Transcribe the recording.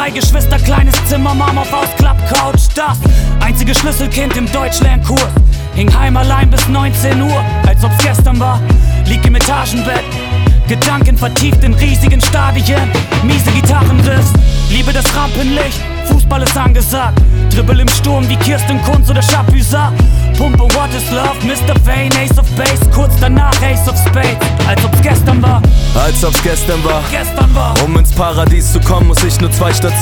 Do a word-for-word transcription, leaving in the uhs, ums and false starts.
Drei Geschwister, kleines Zimmer, Mama auf Ausklappcouch. Das einzige Schlüsselkind im Deutschlernkurs. Hing heim allein bis neunzehn Uhr, als ob's gestern war. Lieg im Etagenbett, Gedanken vertieft in riesigen Stadien. Miese Gitarrenriffs, liebe das Rampenlicht. Fußball ist angesagt, Dribbel im Sturm wie Kirsten Kunz oder Chapuisat. Pumpe What is Love, Mister Vane, Ace of Base. Kurz danach Ace of Spades, als ob's gestern war. Als ob's gestern war. Gestern war. Um ins Paradies zu kommen, muss ich nur zwei Stationen